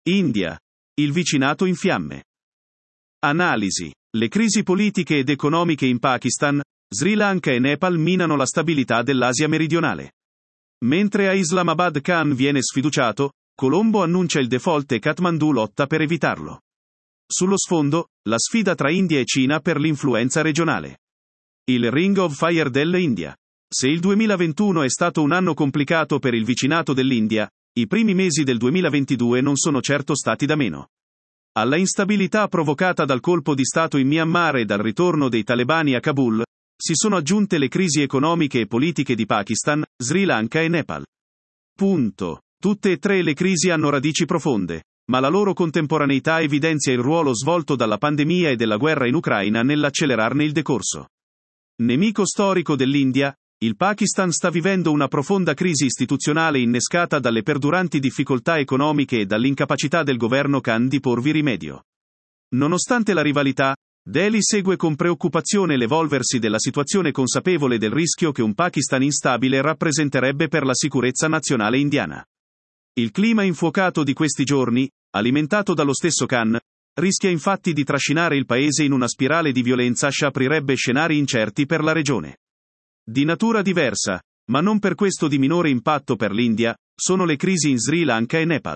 India. Il vicinato in fiamme. Analisi. Le crisi politiche ed economiche in Pakistan, Sri Lanka e Nepal minano la stabilità dell'Asia meridionale. Mentre a Islamabad Khan viene sfiduciato, Colombo annuncia il default e Kathmandu lotta per evitarlo. Sullo sfondo, la sfida tra India e Cina per l'influenza regionale. Il Ring of Fire dell'India. Se il 2021 è stato un anno complicato per il vicinato dell'India, i primi mesi del 2022 non sono certo stati da meno. Alla instabilità provocata dal colpo di Stato in Myanmar e dal ritorno dei talebani a Kabul, si sono aggiunte le crisi economiche e politiche di Pakistan, Sri Lanka e Nepal. Tutte e tre le crisi hanno radici profonde, ma la loro contemporaneità evidenzia il ruolo svolto dalla pandemia e della guerra in Ucraina nell'accelerarne il decorso. Nemico storico dell'India, il Pakistan sta vivendo una profonda crisi istituzionale innescata dalle perduranti difficoltà economiche e dall'incapacità del governo Khan di porvi rimedio. Nonostante la rivalità, Delhi segue con preoccupazione l'evolversi della situazione, consapevole del rischio che un Pakistan instabile rappresenterebbe per la sicurezza nazionale indiana. Il clima infuocato di questi giorni, alimentato dallo stesso Khan, rischia infatti di trascinare il paese in una spirale di violenza che aprirebbe scenari incerti per la regione. Di natura diversa, ma non per questo di minore impatto per l'India, sono le crisi in Sri Lanka e Nepal.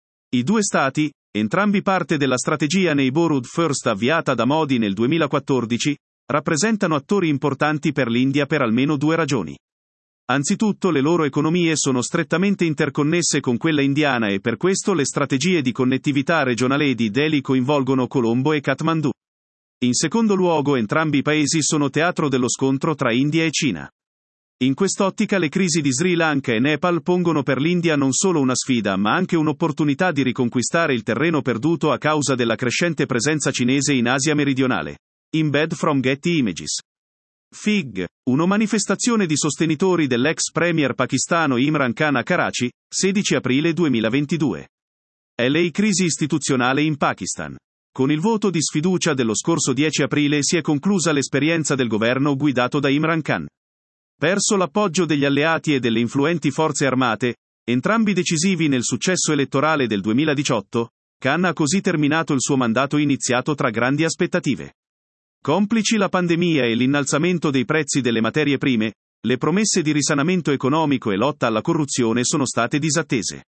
I due stati, entrambi parte della strategia Neighborhood First avviata da Modi nel 2014, rappresentano attori importanti per l'India per almeno due ragioni. Anzitutto le loro economie sono strettamente interconnesse con quella indiana e per questo le strategie di connettività regionale di Delhi coinvolgono Colombo e Kathmandu. In secondo luogo, entrambi i paesi sono teatro dello scontro tra India e Cina. In quest'ottica le crisi di Sri Lanka e Nepal pongono per l'India non solo una sfida ma anche un'opportunità di riconquistare il terreno perduto a causa della crescente presenza cinese in Asia meridionale. Embed from Getty Images. FIG, una manifestazione di sostenitori dell'ex premier pakistano Imran Khan a Karachi, 16 aprile 2022. LA crisi istituzionale in Pakistan. Con il voto di sfiducia dello scorso 10 aprile si è conclusa l'esperienza del governo guidato da Imran Khan. Perso l'appoggio degli alleati e delle influenti forze armate, entrambi decisivi nel successo elettorale del 2018, Khan ha così terminato il suo mandato iniziato tra grandi aspettative. Complici la pandemia e l'innalzamento dei prezzi delle materie prime, le promesse di risanamento economico e lotta alla corruzione sono state disattese.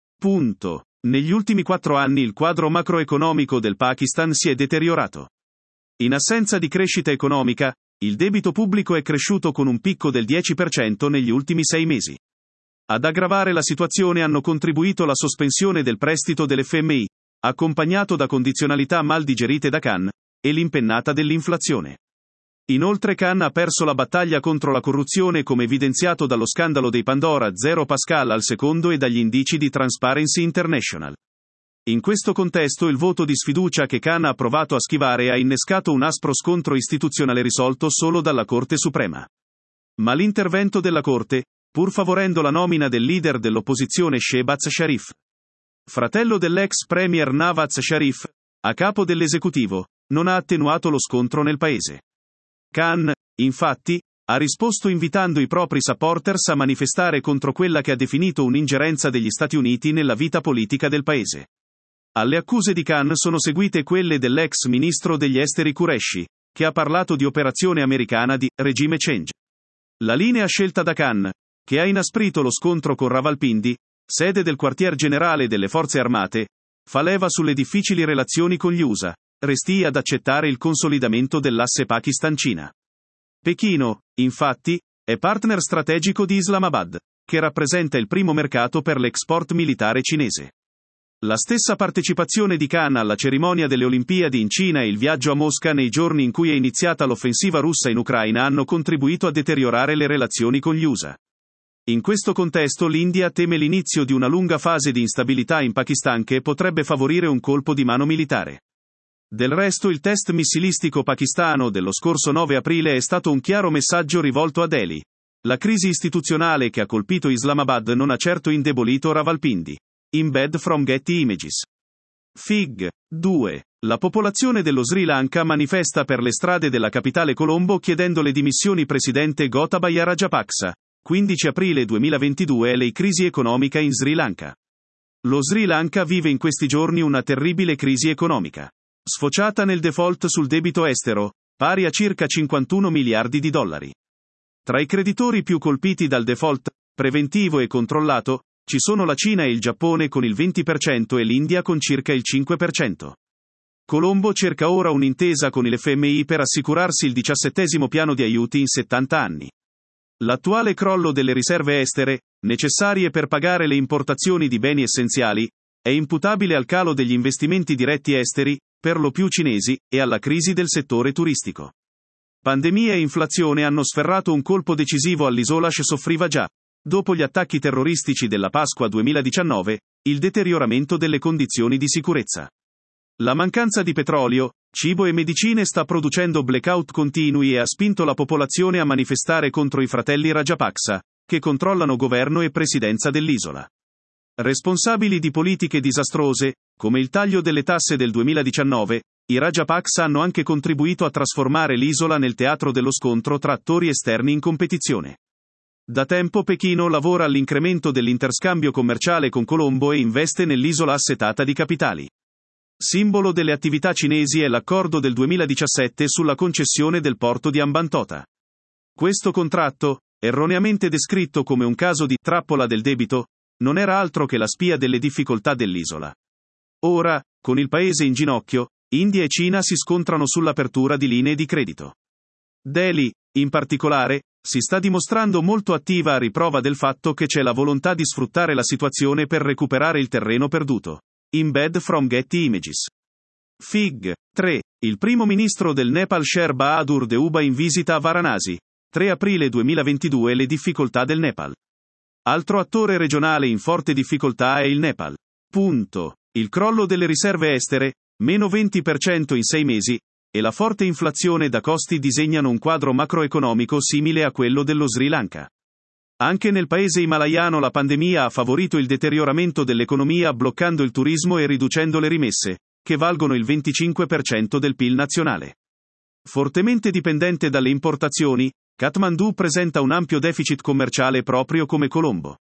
Negli ultimi 4 anni il quadro macroeconomico del Pakistan si è deteriorato. In assenza di crescita economica, il debito pubblico è cresciuto con un picco del 10% negli ultimi 6 mesi. Ad aggravare la situazione hanno contribuito la sospensione del prestito dell'FMI, accompagnato da condizionalità mal digerite da Khan, e l'impennata dell'inflazione. Inoltre Khan ha perso la battaglia contro la corruzione, come evidenziato dallo scandalo dei Pandora Zero Pascal al secondo e dagli indici di Transparency International. In questo contesto il voto di sfiducia che Khan ha provato a schivare ha innescato un aspro scontro istituzionale risolto solo dalla Corte Suprema. Ma l'intervento della Corte, pur favorendo la nomina del leader dell'opposizione Shehbaz Sharif, fratello dell'ex premier Nawaz Sharif, a capo dell'esecutivo, non ha attenuato lo scontro nel paese. Khan, infatti, ha risposto invitando i propri supporters a manifestare contro quella che ha definito un'ingerenza degli Stati Uniti nella vita politica del paese. Alle accuse di Khan sono seguite quelle dell'ex ministro degli esteri Qureshi, che ha parlato di operazione americana di regime change. La linea scelta da Khan, che ha inasprito lo scontro con Rawalpindi, sede del quartier generale delle forze armate, fa leva sulle difficili relazioni con gli USA, resti ad accettare il consolidamento dell'asse Pakistan-Cina. Pechino, infatti, è partner strategico di Islamabad, che rappresenta il primo mercato per l'export militare cinese. La stessa partecipazione di Khan alla cerimonia delle Olimpiadi in Cina e il viaggio a Mosca nei giorni in cui è iniziata l'offensiva russa in Ucraina hanno contribuito a deteriorare le relazioni con gli USA. In questo contesto l'India teme l'inizio di una lunga fase di instabilità in Pakistan che potrebbe favorire un colpo di mano militare. Del resto il test missilistico pakistano dello scorso 9 aprile è stato un chiaro messaggio rivolto a Delhi. La crisi istituzionale che ha colpito Islamabad non ha certo indebolito Rawalpindi. Embed from Getty Images. FIG. 2. La popolazione dello Sri Lanka manifesta per le strade della capitale Colombo chiedendo le dimissioni presidente Gotabaya Rajapaksa. 15 aprile 2022 le crisi economica in Sri Lanka. Lo Sri Lanka vive in questi giorni una terribile crisi economica, sfociata nel default sul debito estero, pari a circa 51 miliardi di dollari. Tra i creditori più colpiti dal default, preventivo e controllato, ci sono la Cina e il Giappone con il 20% e l'India con circa il 5%. Colombo cerca ora un'intesa con il FMI per assicurarsi il 17° piano di aiuti in 70 anni. L'attuale crollo delle riserve estere, necessarie per pagare le importazioni di beni essenziali, è imputabile al calo degli investimenti diretti esteri, per lo più cinesi, e alla crisi del settore turistico. Pandemia e inflazione hanno sferrato un colpo decisivo all'isola che soffriva già, dopo gli attacchi terroristici della Pasqua 2019, il deterioramento delle condizioni di sicurezza. La mancanza di petrolio, cibo e medicine sta producendo blackout continui e ha spinto la popolazione a manifestare contro i fratelli Rajapaksa, che controllano governo e presidenza dell'isola. Responsabili di politiche disastrose, come il taglio delle tasse del 2019, i Rajapaksa hanno anche contribuito a trasformare l'isola nel teatro dello scontro tra attori esterni in competizione. Da tempo Pechino lavora all'incremento dell'interscambio commerciale con Colombo e investe nell'isola assetata di capitali. Simbolo delle attività cinesi è l'accordo del 2017 sulla concessione del porto di Hambantota. Questo contratto, erroneamente descritto come un caso di trappola del debito, non era altro che la spia delle difficoltà dell'isola. Ora, con il paese in ginocchio, India e Cina si scontrano sull'apertura di linee di credito. Delhi, in particolare, si sta dimostrando molto attiva a riprova del fatto che c'è la volontà di sfruttare la situazione per recuperare il terreno perduto. Embed from Getty Images. Fig. 3. Il primo ministro del Nepal Sher Bahadur Deuba in visita a Varanasi. 3 aprile 2022. Le difficoltà del Nepal. Altro attore regionale in forte difficoltà è il Nepal. Punto. Il crollo delle riserve estere, meno 20% in 6 mesi, e la forte inflazione da costi disegnano un quadro macroeconomico simile a quello dello Sri Lanka. Anche nel paese himalayano la pandemia ha favorito il deterioramento dell'economia bloccando il turismo e riducendo le rimesse, che valgono il 25% del PIL nazionale. Fortemente dipendente dalle importazioni, Kathmandu presenta un ampio deficit commerciale proprio come Colombo.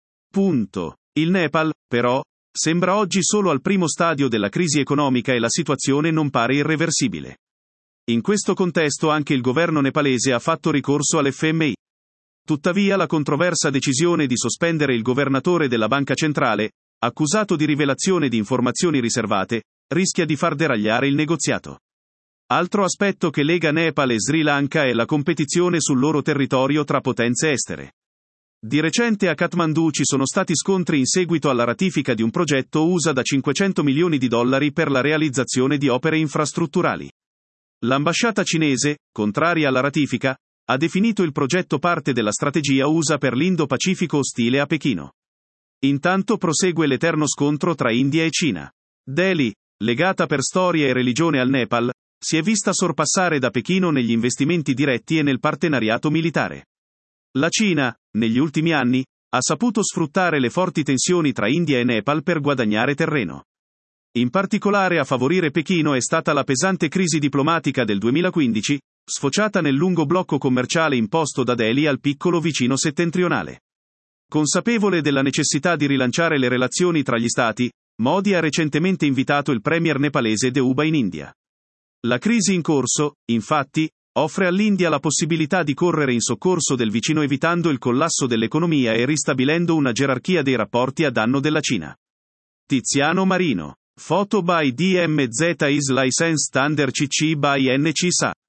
Punto. Il Nepal, però, sembra oggi solo al primo stadio della crisi economica e la situazione non pare irreversibile. In questo contesto anche il governo nepalese ha fatto ricorso all'FMI. Tuttavia la controversa decisione di sospendere il governatore della banca centrale, accusato di rivelazione di informazioni riservate, rischia di far deragliare il negoziato. Altro aspetto che lega Nepal e Sri Lanka è la competizione sul loro territorio tra potenze estere. Di recente a Kathmandu ci sono stati scontri in seguito alla ratifica di un progetto USA da 500 milioni di dollari per la realizzazione di opere infrastrutturali. L'ambasciata cinese, contraria alla ratifica, ha definito il progetto parte della strategia USA per l'Indo-Pacifico ostile a Pechino. Intanto prosegue l'eterno scontro tra India e Cina. Delhi, legata per storia e religione al Nepal, si è vista sorpassare da Pechino negli investimenti diretti e nel partenariato militare. La Cina, negli ultimi anni, ha saputo sfruttare le forti tensioni tra India e Nepal per guadagnare terreno. In particolare a favorire Pechino è stata la pesante crisi diplomatica del 2015, sfociata nel lungo blocco commerciale imposto da Delhi al piccolo vicino settentrionale. Consapevole della necessità di rilanciare le relazioni tra gli stati, Modi ha recentemente invitato il premier nepalese Deuba in India. La crisi in corso, infatti, offre all'India la possibilità di correre in soccorso del vicino evitando il collasso dell'economia e ristabilendo una gerarchia dei rapporti a danno della Cina. Tiziano Marino. Photo by DMZ is licensed under CC by NC SA.